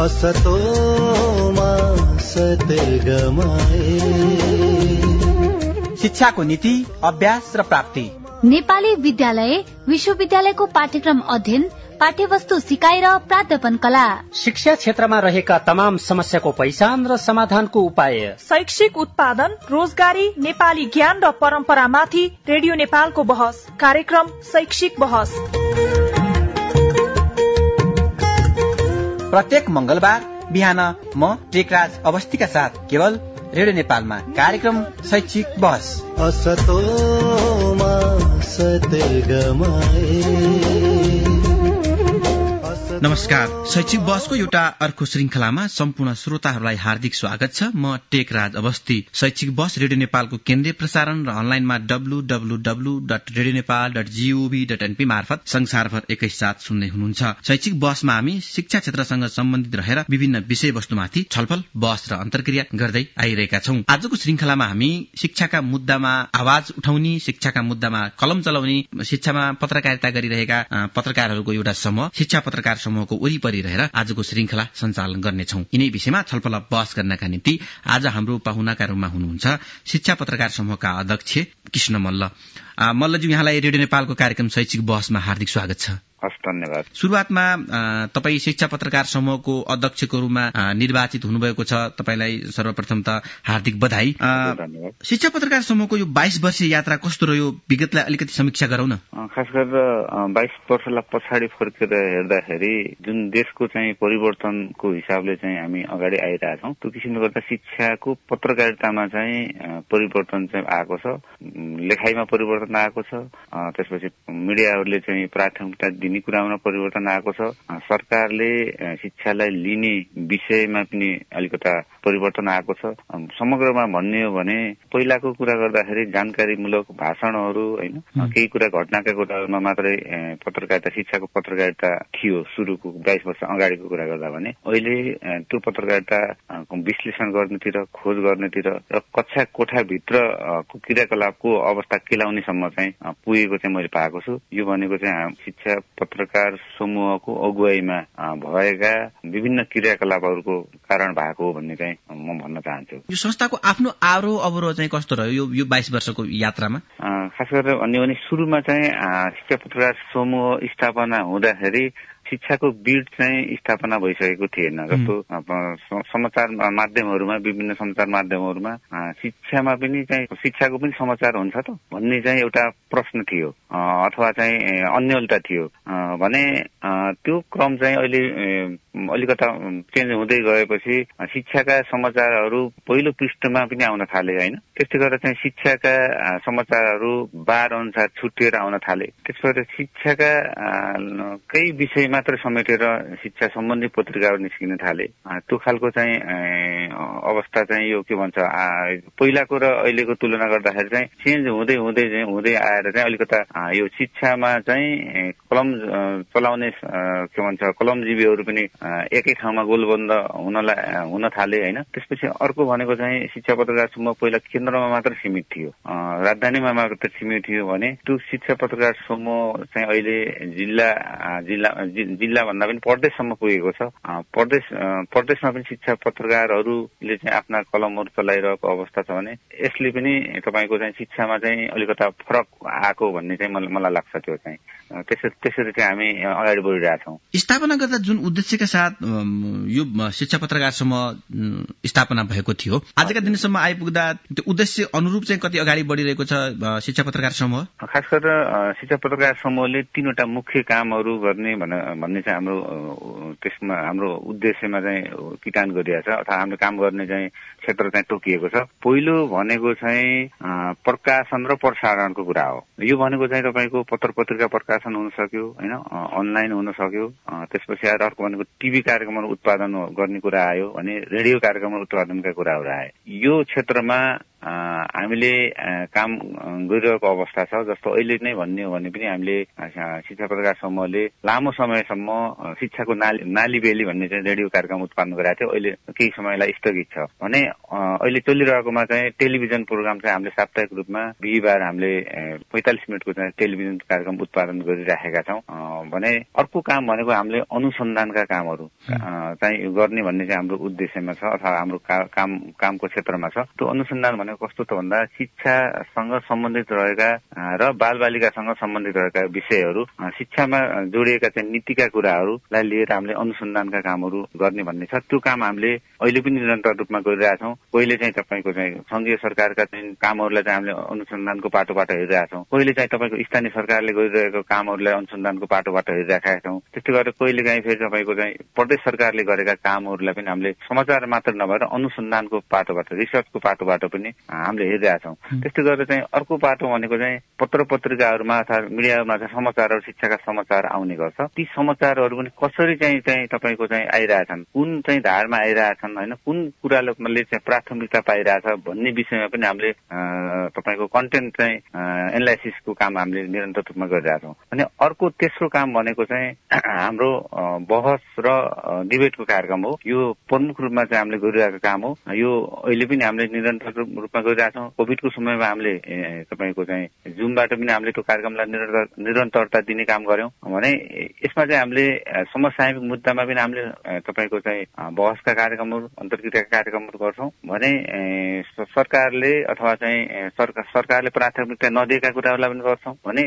असतोमा सत्यगमय। शिक्षाको नीति, अभ्यास र प्राप्ति। नेपाली विद्यालय विश्वविद्यालयको पाठ्यक्रम अध्ययन, पाठ्यवस्तु सिकाइ र प्राध्यापन कला। शिक्षा क्षेत्रमा रहेका तमाम समस्याको पहिचान र समाधानको उपाय। शैक्षिक उत्पादन, रोजगारी, नेपाली ज्ञान र परम्परामाथि रेडियो नेपालको बहस। कार्यक्रम शैक्षिक बहस प्रत्येक मंगलबार बिहान म टेकराज अवस्थीका साथ केवल रेडियो नेपालमा कार्यक्रम शैक्षिक बहस। असतोमा सत्यगमय। नमस्कार, शैक्षिक बहसको एउटा अर्को श्रृंखलामा सम्पूर्ण श्रोताहरूलाई हार्दिक स्वागत छ। म टेकराज अवस्थी। शैक्षिक बहस रेडियो नेपालको केन्द्रीय प्रसारण र अनलाइनमा www.radionepal.gov.np मार्फत संसारभर एकैसाथ सुन्दै हुनुहुन्छ। शैक्षिक बहसमा हामी शिक्षा क्षेत्रसँग सम्बन्धित रहेर विभिन्न विषयवस्तुमाथि छलफल, बहस र अन्तर्क्रिया गर्दै आइरहेका छौं। आजको श्रृंखलामा हामी शिक्षाका मुद्दामा आवाज उठाउने, शिक्षाका मुद्दामा कलम चलाउने, शिक्षामा पत्रकारिता गरिरहेका पत्रकारहरूको एउटा समूह, शिक्षा पत्रकार समूहको वरिपरि रहेर आजको श्रृंखला सञ्चालन गर्नेछौं। यिनै विषयमा छलफल बहस गर्नका निम्ति आज हाम्रो पाहुनाका रूपमा हुनुहुन्छ शिक्षा पत्रकार समूहका अध्यक्ष कृष्ण मल्ल। मल्लज्यू, यहाँलाई रेडियो नेपालको कार्यक्रम शैक्षिक बहसमा हार्दिक स्वागत छ। हस्, धन्यवाद। शुरूआतमा तपाई शिक्षा पत्रकार समूहको अध्यक्षको रूपमा निर्वाचित हुनुभएको छ। तपाईलाई सर्वप्रथम त हार्दिक बधाई। धन्यवाद। शिक्षा पत्रकार समूहको यो 22 वर्षीय यात्रा कस्तो रह्यो, विगतलाई अलिकति समीक्षा गरौँ न। खास गरेर 22 वर्षलाई पछाडि फर्केर हेर्दाखेरि जुन देशको चाहिँ परिवर्तनको हिसाबले चाहिँ हामी अगाडि आइरहेछौँ, त्यो किसिमले गर्दा शिक्षाको पत्रकारितामा चाहिँ परिवर्तन चाहिँ आएको छ। लेखाइमा परिवर्तन आएको छ। त्यसपछि मिडियाहरूले चाहिँ प्राथमिकता दिने कुरामा परिवर्तन आएको छ। सरकारले शिक्षालाई लिने विषयमा पनि अलिकता परिवर्तन आएको छ। समग्रमा भन्ने हो भने पहिलाको कुरा गर्दाखेरि जानकारीमूलक भाषणहरू, होइन, केही कुरा घटनाका कुराहरूमा मात्रै पत्रकारिता, शिक्षाको पत्रकारिता थियो सुरुको 22 वर्ष अगाडिको कुरा गर्दा भने। अहिले त्यो पत्रकारिता विश्लेषण गर्नेतिर, खोज गर्नेतिर र कक्षा कोठाभित्रको क्रियाकलापको अवस्था केलाउनेसम्म चाहिँ पुगेको चाहिँ मैले पाएको छु। यो भनेको चाहिँ शिक्षा पत्रकार समूहको अगुवाईमा भएका विभिन्न क्रियाकलापहरूको कारण भएको हो भन्ने चाहिँ म भन्न चाहन्छु। यो संस्थाको आफ्नो आरोह अवरोह चाहिँ कस्तो रह्यो यो 22 वर्षको यात्रामा? खास गरेर भन्यो भने सुरुमा चाहिँ शिक्षा पत्रकार समूह स्थापना हुँदाखेरि शिक्षाको बीड चाहिँ स्थापना भइसकेको थिएन। जस्तो समाचार माध्यमहरूमा, विभिन्न समाचार माध्यमहरूमा शिक्षामा पनि चाहिँ शिक्षाको पनि समाचार हुन्छ त भन्ने चाहिँ एउटा प्रश्न थियो अथवा चाहिँ अन्यलता थियो भने त्यो क्रम चाहिँ अहिले अलिकता चेन्ज हुँदै गएपछि शिक्षाका समाचारहरू पहिलो पृष्ठमा पनि आउन थाले, होइन। त्यसले गर्दा चाहिँ शिक्षाका समाचारहरू बार अनुसार छुटिएर आउन थाले। त्यसबाट शिक्षाका केही विषय मात्र समेटेर शिक्षा सम्बन्धी पत्रिकाहरू निस्किन थाले। त्यो खालको चाहिँ अवस्था चाहिँ यो के भन्छ, पहिलाको र अहिलेको तुलना गर्दाखेरि चाहिँ चेन्ज हुँदै हुँदै हुँदै आएर चाहिँ अलिकता यो शिक्षामा चाहिँ कलम चलाउने के भन्छ कलमजीवीहरू पनि एकै ठाउँमा गोलबन्द हुन थाले, होइन। त्यसपछि अर्को भनेको चाहिँ शिक्षा पत्रकार समूह पहिला केन्द्रमा मात्र सीमित थियो, राजधानीमा मात्र सीमित थियो भने त्यो शिक्षा पत्रकार समूह चाहिँ अहिले जिल्ला भन्दा पनि प्रदेशसम्म पुगेको छ। प्रदेशमा पनि शिक्षा पत्रकारहरूले चाहिँ आफ्ना कलमहरू चलाइरहेको अवस्था छ भने यसले पनि तपाईँको चाहिँ शिक्षामा चाहिँ अलिकता फरक आएको भन्ने चाहिँ मलाई लाग्छ। त्यो चाहिँ त्यसरी चाहिँ हामी अगाडि बढिरहेछौँ। स्थापना गर्दा जुन उद्देश्यका साथ यो शिक्षा पत्रकार समूह स्थापना भएको थियो, आजका दिनसम्म आइपुग्दा त्यो उद्देश्य अनुरूप चाहिँ कति अगाडि बढिरहेको छ शिक्षा पत्रकार समूह? खास गरेर शिक्षा पत्रकार समूहले 3वटा मुख्य कामहरू गर्ने भन्ने चाहिँ त्यसमा हाम्रो उद्देश्यमा चाहिँ किटान गरिएको छ अथवा हाम्रो काम गर्ने चाहिँ क्षेत्र चाहिँ तोकिएको छ। पहिलो भनेको चाहिँ प्रकाशन र प्रसारणको कुरा हो। यो भनेको चाहिँ तपाईँको पत्र पत्रिका प्रकाशन हुन सक्यो, होइन, अनलाइन हुन सक्यो। त्यसपछि आएर अर्को भनेको टिभी कार्यक्रमहरू उत्पादन गर्ने कुरा आयो भने रेडियो कार्यक्रमहरू उत्पादनका कुराहरू आए। यो क्षेत्रमा हामीले काम गरिरहेको अवस्था छ। जस्तो अहिले नै भन्ने हो भने पनि हामीले शिक्षा पत्रकार समूहले लामो समयसम्म शिक्षाको नाली बेली भन्ने चाहिँ रेडियो कार्यक्रम उत्पादन गरेका थियो। अहिले केही समयलाई स्थगित छ भने अहिले चलिरहेकोमा चाहिँ टेलिभिजन प्रोग्राम चाहिँ हामीले साप्ताहिक रूपमा बिहिबार हामीले 45 मिनटको चाहिँ टेलिभिजन कार्यक्रम उत्पादन गरिराखेका छौँ भने अर्को काम भनेको हामीले अनुसन्धानका कामहरू चाहिँ गर्ने भन्ने चाहिँ हाम्रो उद्देश्यमा छ अथवा हाम्रो कामको क्षेत्रमा छ। त्यो अनुसन्धान भनेको कस्तो त भन्दा शिक्षासँग सम्बन्धित रहेका र बालबालिकासँग सम्बन्धित रहेका विषयहरू शिक्षामा जोडिएका चाहिँ नीतिका कुराहरूलाई लिएर हामीले अनुसन्धानका कामहरू गर्ने भन्ने छ। त्यो काम हामीले अहिले पनि निरन्तर रूपमा गरिरहेछौँ। कहिले चाहिँ तपाईँको चाहिँ संघीय सरकारका चाहिँ कामहरूलाई चाहिँ हामीले अनुसन्धानको पाटोबाट हेरिरहेछौँ, कहिले चाहिँ तपाईँको स्थानीय सरकारले गरिरहेको कामहरूलाई अनुसन्धानको पाटोबाट हेरिरहेका छौँ। त्यस्तै गरेर कहिले काहीँ फेरि तपाईँको चाहिँ प्रदेश सरकारले गरेका कामहरूलाई पनि हामीले समाचार मात्र नभएर अनुसन्धानको पाटोबाट रिसर्चको पाटोबाट पनि हामीले हेरिरहेछौँ। त्यस्तै गरेर चाहिँ अर्को पाटो भनेको चाहिँ पत्र पत्रिकाहरूमा अथवा मिडियामा चाहिँ समाचारहरू शिक्षाका समाचार आउने गर्छ। ती समाचारहरू पनि कसरी चाहिँ तपाईँको चाहिँ आइरहेछन्, कुन चाहिँ धारमा आइरहेछन् होइन, कुन कुराले चाहिँ प्राथमिकता पाइरहेछ भन्ने विषयमा पनि हामीले तपाईँको कन्टेन्ट चाहिँ एनालाइसिसको काम हामीले निरन्तर रूपमा गरिरहेछौँ। अनि अर्को तेस्रो काम भनेको चाहिँ हाम्रो बहस र डिबेटको कार्यक्रम हो। यो प्रमुख रूपमा चाहिँ हामीले गरिरहेको काम हो। यो अहिले पनि हामीले निरन्तर रूपमा गरिरहेछौँ। कोभिडको समयमा हामीले तपाईँको चाहिँ जुमबाट पनि हामीले त्यो कार्यक्रमलाई निरन्तरता दिने काम गर्यौँ भने यसमा चाहिँ हामीले समसामयिक मुद्दामा पनि हामीले तपाईँको चाहिँ बहसका कार्यक्रमहरू अन्तर्क्रियाका कार्यक्रमहरू गर्छौँ भने सरकारले अथवा चाहिँ सरकारले प्राथमिकता नदिएका कुराहरूलाई पनि गर्छौँ भने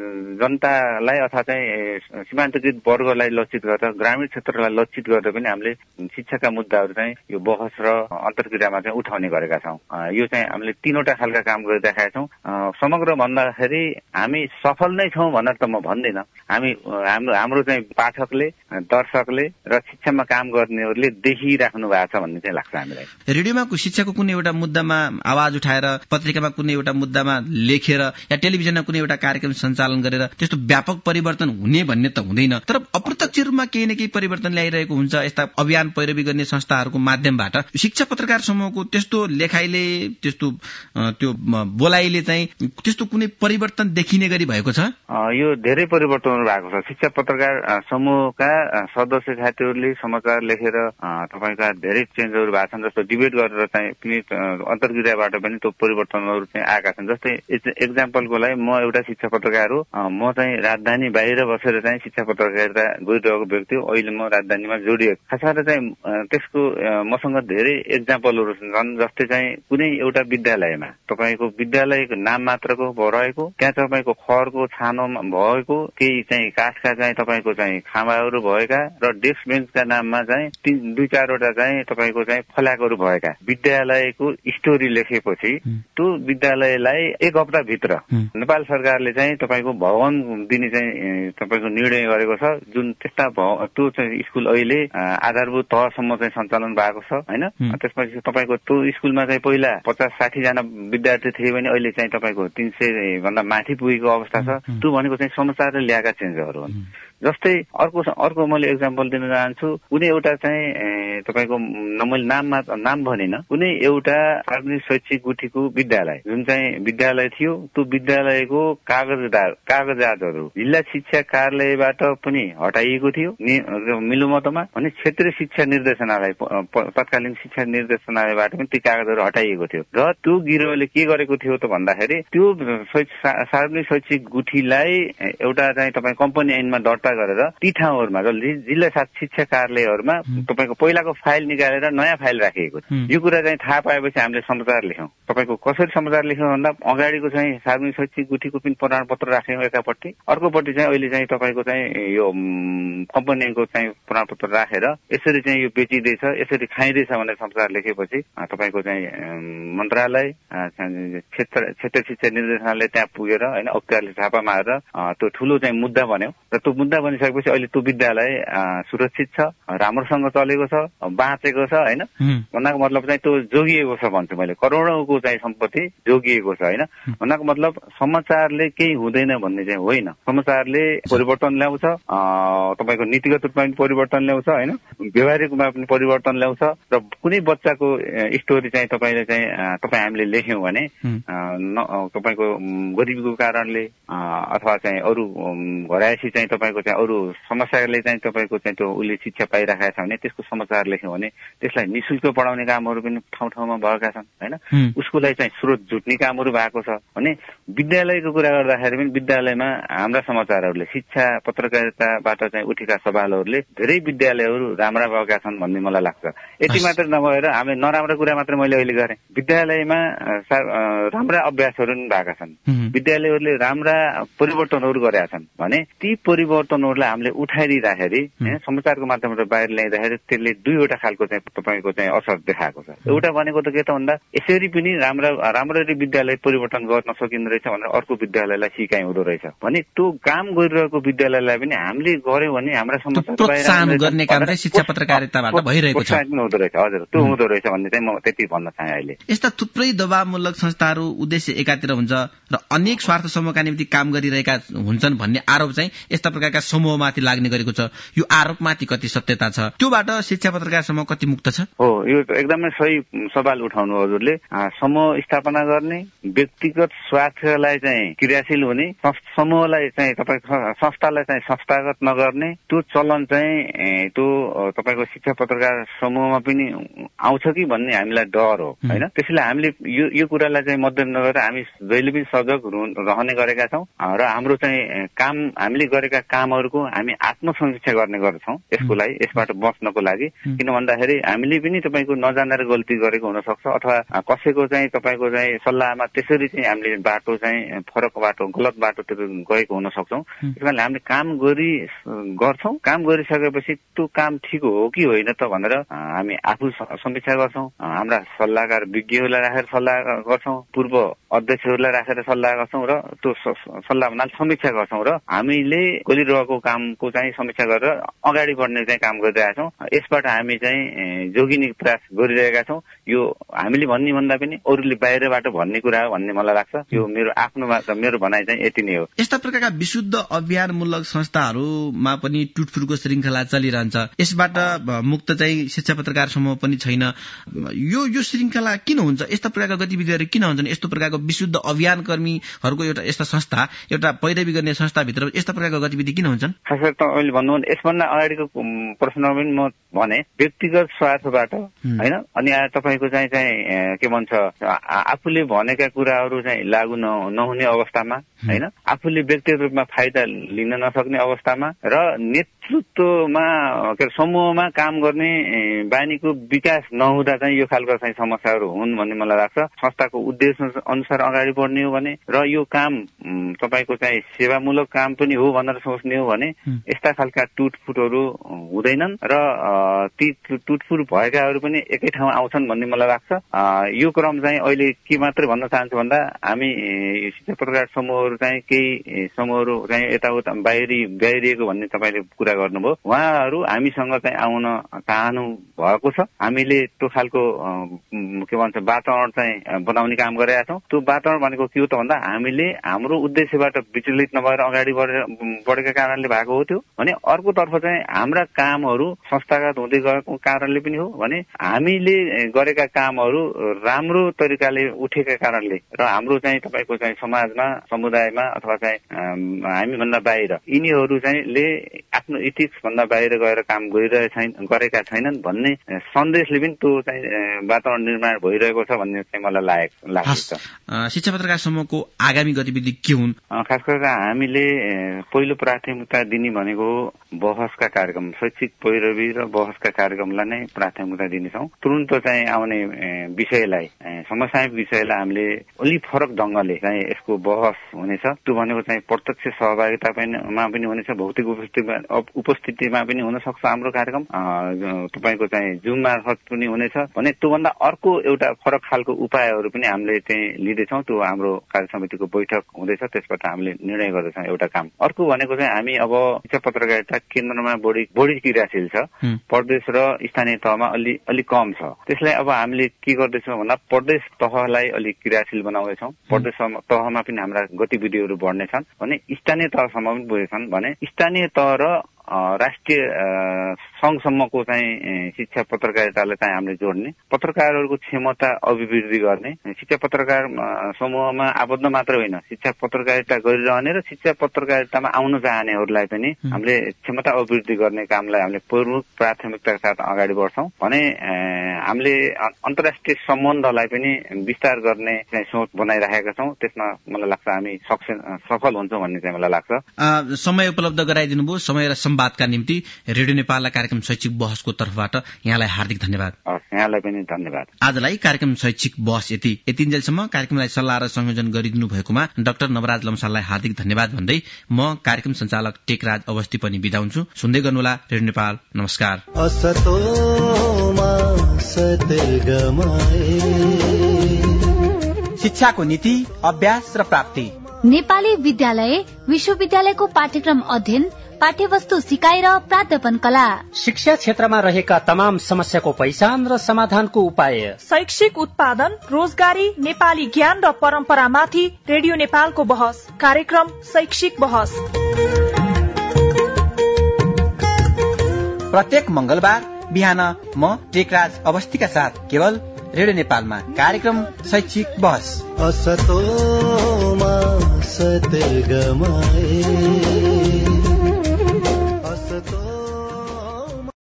जनतालाई अथवा चाहिँ सीमान्तकृत वर्गलाई लक्षित गरेर ग्रामीण क्षेत्रलाई लक्षित गरेर पनि हामीले शिक्षाका मुद्दाहरू चाहिँ यो बहस र अन्तर्क्रियामा चाहिँ उठाउने गरेका छौँ। यो चाहिँ हामीले 3वटा खालका काम गरिराखेका छौँ। समग्र भन्दाखेरि हामी सफल नै छौँ भनेर त म भन्दिनँ। हाम्रो चाहिँ पाठकले, दर्शकले र शिक्षामा काम गर्नेहरूले देखिराख्नु भएको छ भन्ने चाहिँ लाग्छ हामीलाई। रेडियोमा शिक्षाको कुनै एउटा मुद्दामा आवाज उठाएर, पत्रिकामा कुनै एउटा मुद्दामा लेखेर या टेलिभिजनमा कुनै एउटा कार्यक्रम सञ्चालन गरेर त्यस्तो व्यापक परिवर्तन हुने भन्ने त हुँदैन, तर अप्रत्यक्ष रूपमा केही न केही परिवर्तन ल्याइरहेको हुन्छ। यस्ता अभियान पैरवी गर्ने संस्थाहरूको माध्यमबाट शिक्षा पत्रकार समूहको त्यस्तो लेखाइले, त्यस्तो त्यो बोलाइले चाहिँ त्यस्तो कुनै परिवर्तन देखिने गरी भएको छ? यो धेरै परिवर्तनहरू भएको छ। शिक्षा पत्रकार समूहका सदस्य साथीहरूले समाचार लेखेर तपाईँका धेरै चेन्जहरू भएको छन्। जस्तो डिबेट गरेर चाहिँ पनि अन्तर्क्रियाबाट पनि त्यो परिवर्तनहरू चाहिँ आएका छन्। जस्तै एक्जाम्पलको लागि म एउटा शिक्षा पत्रकार हो। म चाहिँ राजधानी बाहिर बसेर चाहिँ शिक्षा पत्रकारिता गरिरहेको व्यक्ति हो। अहिले म राजधानीमा जोडिएको। खास गरेर चाहिँ त्यसको मसँग धेरै एक्जाम्पलहरू छन्। जस्तै चाहिँ कुनै एउटा विद्यालयमा तपाईँको विद्यालयको नाम मात्रको रहेको, त्यहाँ तपाईँको खरको छानो भएको, केही चाहिँ काठका चाहिँ तपाईँको चाहिँ खामाहरू भएका र डेस्क बेन्चका नाममा चाहिँ 2-4वटा चाहिँ तपाईँको चाहिँ फल्याकहरू भएका विद्यालयको स्टोरी लेखेपछि त्यो विद्यालयलाई 1 हप्ताभित्र नेपाल सरकारले चाहिँ तपाईँको भवन दिने चाहिँ तपाईँको निर्णय गरेको छ। जुन त्यस्ता त्यो चाहिँ स्कुल अहिले आधारभूत तहसम्म चाहिँ सञ्चालन भएको छ होइन। त्यसपछि तपाईँको त्यो स्कुलमा चाहिँ पहिला 50-60 जना विद्यार्थी थिए भने अहिले चाहिँ तपाईँको 300 भन्दा माथि पुगेको अवस्था छ। त्यो भनेको चाहिँ समाचारले ल्याएका चेन्जहरू हुन्। जस्तै अर्को मैले एक्जाम्पल दिन चाहन्छु। कुनै एउटा चाहिँ तपाईँको मैले नाम भनिन, कुनै एउटा सार्वजनिक शैक्षिक गुठीको विद्यालय जुन चाहिँ विद्यालय थियो त्यो विद्यालयको कागजातहरू जिल्ला शिक्षा कार्यालयबाट पनि हटाइएको थियो मिलुमतोमा भने क्षेत्रीय शिक्षा निर्देशनालय तत्कालीन शिक्षा निर्देशनालयबाट पनि ती कागजहरू हटाइएको थियो। र त्यो गिरोहले के गरेको थियो त भन्दाखेरि त्यो सार्वजनिक शैक्षिक गुठीलाई एउटा चाहिँ तपाईँ कम्पनी ऐनमा दर्ता गरेर ती ठाउँहरूमा जिल्ला शिक्षा कार्यालयहरूमा तपाईँको पहिलाको फाइल निकालेर नयाँ फाइल राखिएको थियो। यो कुरा चाहिँ थाहा पाएपछि हामीले समाचार लेख्यौँ। तपाईँको कसरी समाचार लेख्यौँ भन्दा अगाडिको चाहिँ सार्वजनिक शैक्षिक गुठीको पनि प्रमाणपत्र राख्यौँ एकापट्टि, अर्कोपट्टि चाहिँ अहिले चाहिँ तपाईँको चाहिँ यो कम्पनीको चाहिँ प्रमाणपत्र राखेर यसरी चाहिँ यो बेचिँदैछ, यसरी खाइँदैछ भनेर समाचार लेखेपछि तपाईँको चाहिँ मन्त्रालय क्षेत्रीय शिक्षा निर्देशनालय त्यहाँ पुगेर होइन औपचारिक छापा मारेर त्यो ठुलो चाहिँ मुद्दा बन्यो र त्यो मुद्दा सुविधा बनिसकेपछि अहिले त्यो विद्यालय सुरक्षित छ, राम्रोसँग चलेको छ, बाँचेको छ होइन। भन्नाको मतलब चाहिँ त्यो जोगिएको छ भन्छु मैले, करोडौँको चाहिँ सम्पत्ति जोगिएको छ होइन। भन्नाको मतलब समाचारले केही हुँदैन भन्ने चाहिँ होइन, समाचारले परिवर्तन ल्याउँछ, तपाईँको नीतिगत रूपमा पनि परिवर्तन ल्याउँछ होइन, व्यवहारिक रूपमा पनि परिवर्तन ल्याउँछ। र कुनै बच्चाको स्टोरी चाहिँ तपाईँ हामीले लेख्यौँ भने तपाईँको गरिबीको कारणले अथवा चाहिँ अरू घरायसी चाहिँ तपाईँको चाहिँ अरू समस्याले चाहिँ तपाईँको चाहिँ त्यो उसले शिक्षा पाइरहेको छ भने त्यसको समाचार लेख्यौँ भने त्यसलाई निःशुल्क पढाउने कामहरू पनि ठाउँ ठाउँमा भएका छन् होइन। उसको लागि चाहिँ स्रोत जुट्ने कामहरू भएको छ भने विद्यालयको कुरा गर्दाखेरि पनि विद्यालयमा हाम्रा समाचारहरूले शिक्षा पत्रकारिताबाट चाहिँ उठेका सवालहरूले धेरै विद्यालयहरू राम्रा भएका छन् भन्ने मलाई लाग्छ। यति मात्र नभएर हामीले नराम्रो कुरा मात्र मैले अहिले गरेँ, विद्यालयमा राम्रा अभ्यासहरू पनि भएका छन्, विद्यालयहरूले राम्रा परिवर्तनहरू गरेका छन् भने ती परिवर्तनहरूलाई हामीले उठाइदिँदाखेरि समाचारको माध्यमबाट बाहिर ल्याइँदाखेरि त्यसले दुईवटा खालको चाहिँ तपाईँको चाहिँ असर देखाएको छ। एउटा भनेको त के त भन्दा यसरी पनि राम्ररी विद्यालय परिवर्तन गर्न सकिँदो रहेछ भनेर अर्को विद्यालयलाई सिकाइ हुँदो रहेछ भने त्यो काम गरिरहेको विद्यालयलाई पनि हामीले गर्यौँ भने हाम्रा समाचार गर्ने काम चाहिँ शिक्षा पत्रकारिताबाट भइरहेको छ हुँदो रहेछ। हजुर, त्यो हुँदो रहेछ भन्ने चाहिँ म त्यति भन्न चाहे। अहिले यस्ता थुप्रै दबावमूलक संस्थाहरू उद्देश्य एकातिर हुन्छ र अनेक स्वार्थ समूहका निम्ति काम गरिरहेका हुन्छन् भन्ने आरोप चाहिँ यस्ता प्रकारका समूहमाथि लाग्ने गरेको छ। यो आरोपमाथि कति सत्यता छ, त्योबाट शिक्षा पत्रकार समूह कति मुक्त छ? हो, यो एकदमै सही सवाल उठाउनु हजुरले। समूह स्थापना गर्ने, व्यक्तिगत स्वार्थलाई चाहिँ क्रियाशील हुने, समूहलाई चाहिँ तपाईँको संस्थालाई चाहिँ संस्थागत नगर्ने त्यो चलन चाहिँ त्यो तपाईँको शिक्षा पत्रकार समूहमा पनि आउँछ कि भन्ने हामीलाई डर हो होइन। त्यसैले हामीले यो कुरालाई चाहिँ मध्यनजर गरेर हामी जहिले पनि सजग रहने गरेका छौँ र हाम्रो चाहिँ काम हामीले गरेका कामहरूको हामी आत्मसमीक्षा गर्ने गर्छौँ यसको लागि, यसबाट बच्नको लागि। किन भन्दाखेरि हामीले पनि तपाईँको नजानेर गल्ती गरेको हुनसक्छ अथवा कसैको चाहिँ तपाईँको चाहिँ सल्लाहमा त्यसरी चाहिँ हामीले बाटो चाहिँ फरक बाटो गलत बाटोतिर गएको हुन सक्छौँ। त्यस कारणले हामीले काम गर्छौँ, काम गरिसकेपछि त्यो काम ठिक हो कि होइन त भनेर हामी आफू समीक्षा गर्छौँ, हाम्रा सल्लाहकार विज्ञहरूलाई राखेर सल्लाह गर्छौँ, पूर्व अध्यक्षहरूलाई राखेर सल्लाह गर्छौँ र त्यो सल्लाह भन्नाले समीक्षा गर्छौँ र हामीले गरिरहेको कामको चाहिँ समीक्षा गरेर अगाडि बढ्ने चाहिँ काम गरिरहेका छौँ। यसबाट हामी चाहिँ जोगिने प्रयास गरिरहेका छौँ। यो हामीले भन्ने भन्दा पनि अरूले बाहिरबाट भन्ने कुरा हो भन्ने मलाई लाग्छ। यो मेरो भनाइ चाहिँ यति नै हो। यस्ता प्रकारका विशुद्ध अभियानमूलक संस्थाहरूमा पनि टुटफुटको श्रृङ्खला चलिरहन्छ, यसबाट मुक्त चाहिँ शिक्षा पत्रकार समूह पनि छैन। यो श्रृङ्खला किन हुन्छ? यस्ता प्रकारका गतिविधिहरू किन हुन्छन्? यस्तो प्रकारको विशुद्ध अभियान कर्मीहरूको एउटा यस्ता संस्था, एउटा पैरवी गर्ने संस्थाभित्र यस्ता प्रकारको गतिविधि किन हुन्छन्? खास गरी तपाईँले भन्नुभयो यसभन्दा अगाडिको प्रश्नमा पनि म भने व्यक्तिगत स्वार्थबाट होइन, अनि तपाईँको चाहिँ के भन्छ आफूले भनेका कुराहरू चाहिँ लागू नहुने अवस्थामा होइन, आफूले व्यक्तिगत रूपमा फाइदा लिन नसक्ने अवस्थामा र नेतृत्वमा समूहमा काम गर्ने बानीको विकास नहुँदा चाहिँ यो खालको चाहिँ समस्याहरू हुन् भन्ने मलाई लाग्छ। संस्थाको उद्देश्य अनुसार अगाडि बढ्ने हो भने र यो काम तपाईँको चाहिँ सेवामूलक काम पनि हो भनेर सोच्ने हो भने यस्ता खालका टुटफुटहरू हुँदैनन् र ती टुटफुट भएकाहरू पनि एकै ठाउँ आउँछन् भन्ने मलाई लाग्छ। यो क्रम चाहिँ अहिले के मात्रै भन्न चाहन्छु भन्दा हामी शिक्षा पत्रकार समूहहरू चाहिँ केही समूहहरू चाहिँ यताउता बाहिरिएको भन्ने तपाईँले कुरा गर्नुभयो, उहाँहरू हामीसँग चाहिँ आउन चाहनु भएको छ। हामीले त्यो खालको के भन्छ वातावरण चाहिँ बनाउने काम गरेका छौँ। त्यो वातावरण भनेको के हो त भन्दा हामीले हाम्रो उद्देश्यबाट विचलित नभएर अगाडि बढेका कारणले भएको हो त्यो भने, अर्कोतर्फ चाहिँ हाम्रा कामहरू संस्थागत हुँदै गएको कारणले पनि हो भने, हामीले गरेका कामहरू राम्रो तरिकाले उठेका कारणले र हाम्रो चाहिँ तपाईँको चाहिँ समाजमा समुदायमा अथवा चाहिँ हामीभन्दा बाहिर यिनीहरू चाहिँ आफ्नो इथिक्स भन्दा बाहिर गएर काम गरेका छैनन् भन्ने सन्देशले पनि त्यो चाहिँ वातावरण निर्माण भइरहेको छ भन्ने चाहिँ मलाई लाग्छ। शिक्षा पत्रकार समूहको आगामी गतिविधि के हुन्? खास गरेर हामीले पहिलो प्राथमिकता दिने भनेको बहसका कार्यक्रम, शैक्षिक पैरवी र बहसका कार्यक्रमलाई नै प्राथमिकता दिनेछौँ। तुरुन्त चाहिँ आउने विषयलाई, समसामयिक विषयलाई हामीले अलि फरक ढङ्गले चाहिँ यसको बहस हुनेछ। त्यो भनेको चाहिँ प्रत्यक्ष सहभागितामा पनि हुनेछ, भौतिक उपस्थितिमा पनि हुन सक्छ हाम्रो कार्यक्रम, तपाईको चाहिँ जुम मार्फत पनि हुनेछ भने त्योभन्दा अर्को एउटा फरक खालको उपायहरू पनि हामीले चाहिँ लिँदैछौँ। त्यो हाम्रो कार्य समितिको बैठक हुँदैछ, त्यसबाट हामीले निर्णय गर्दैछौँ एउटा काम। अर्को भनेको चाहिँ हामी अब शिक्षा पत्रकारिता केन्द्रमा बढी क्रियाशील छ, प्रदेश र स्थानीय तहमा अलि कम छ। त्यसलाई अब हामीले के गर्दैछौँ भन्दा प्रदेश तहलाई अलिक क्रियाशील बनाउँदैछौँ। प्रदेश तहमा पनि हाम्रा गतिविधिहरू बढ्नेछन् भने स्थानीय तहसम्म पनि पुगेछन् भने स्थानीय तह र राष्ट्रिय संघसम्मको चाहिँ शिक्षा पत्रकारितालाई चाहिँ हामीले जोड्ने, पत्रकारहरूको क्षमता अभिवृद्धि गर्ने, शिक्षा पत्रकार समूहमा आबद्ध मात्र होइन, शिक्षा पत्रकारिता गरिरहने र शिक्षा पत्रकारितामा आउन चाहनेहरूलाई पनि हामीले क्षमता अभिवृद्धि गर्ने कामलाई हामीले प्रमुख प्राथमिकताका साथ अगाडि बढ्छौँ भने हामीले अन्तर्राष्ट्रिय सम्बन्धलाई पनि विस्तार गर्ने चाहिँ सोच बनाइराखेका छौँ। त्यसमा मलाई लाग्छ हामी सफल हुन्छौँ भन्ने चाहिँ मलाई लाग्छ। समय उपलब्ध गराइदिनु भयो, समय र संवादका निम्ति रेडियो नेपाललाई कार्यक्रम शैक्षिक बहसको तर्फबाट यहाँलाई हार्दिक धन्यवाद। यहाँलाई पनि धन्यवाद। आजलाई कार्यक्रम शैक्षिक बहस यतिन्जेलसम्म कार्यक्रमलाई सल्लाह र संयोजन गरिदिनु भएकोमा डाक्टर नवराज लम्साललाई हार्दिक धन्यवाद भन्दै म कार्यक्रम संचालक टेकराज अवस्थी पनि बिदा हुन्छु। सुन्दै गर्नुहोला रेडियो नेपाल। नमस्कार। शिक्षाको नीति, अभ्यास र प्राप्ति, नेपाली विद्यालय विश्वविद्यालयको पाठ्यक्रम अध्ययन, पाठ्यवस्तु सिकाइ र प्राध्यापन कला, शिक्षा क्षेत्रमा रहेका तमाम समस्याको पहिचान र समाधानको उपाय, शैक्षिक उत्पादन, रोजगारी, नेपाली ज्ञान र परम्परामाथि रेडियो नेपालको बहस। कार्यक्रम शैक्षिक बहस प्रत्येक मंगलबार बिहान म टेकराज अवस्थीका साथ केवल रेडियो नेपालमा कार्यक्रम शैक्षिक बहस। असतोमा सत्यगमय